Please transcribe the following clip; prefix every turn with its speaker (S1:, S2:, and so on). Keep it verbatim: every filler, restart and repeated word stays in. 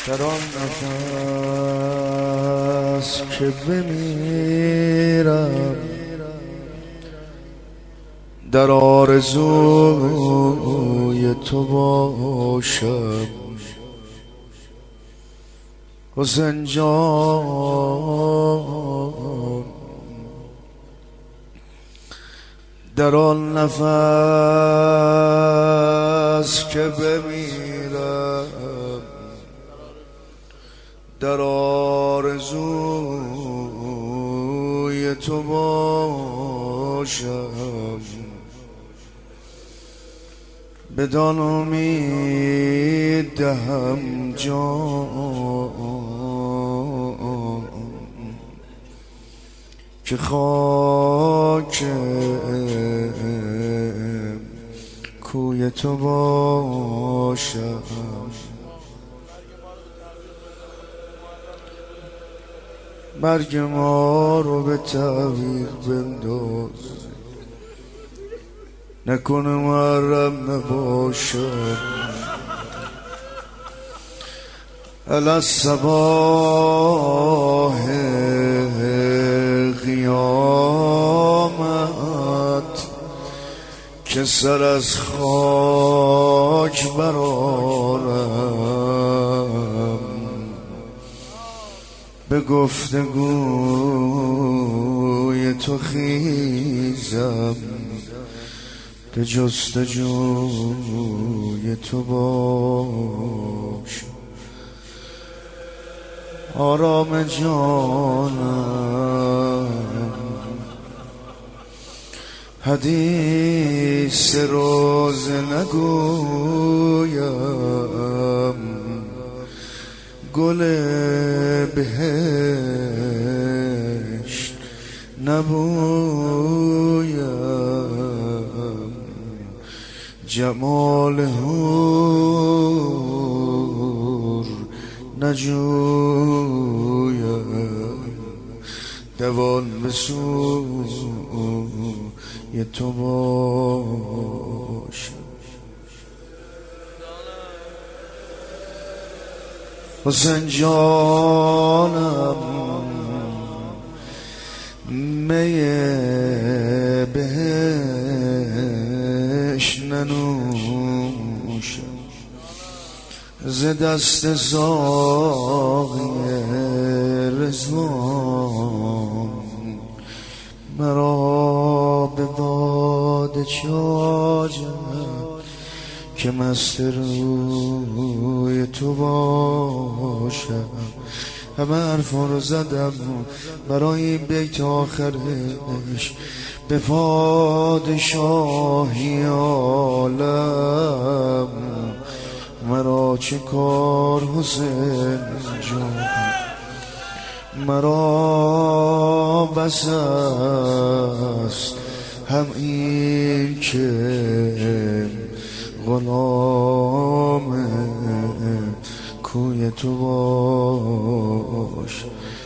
S1: در آن نفس که بمیرم در آرزوی تو باشم حسین جان. در آن نفس که بمیرم در آرزوی تو باشم بدان امید دهم جان که خاک کوی تو باشم. مرگ ما رو به تعویق بنداز نکنه محرم نباشم. علی الصباح قیامت که سر از خاک برارم به گفتگوی تو خیزم به جستجوی تو باش. آرام جانم حدیث روز نگویم گل بهشت نبویم جمال حور نجویم دوان به سوی تو باشم. حسین جانم می بهش ننوشم ز دست ساقی رضوان مرا به باد چاجم که مست روی تو باشم. همه حرفا رو زدم برای این بیت آخرش به پادشاهی عالم مرا چه کار حسین جان. مرا بس است هم این که غلام کوی تو باش.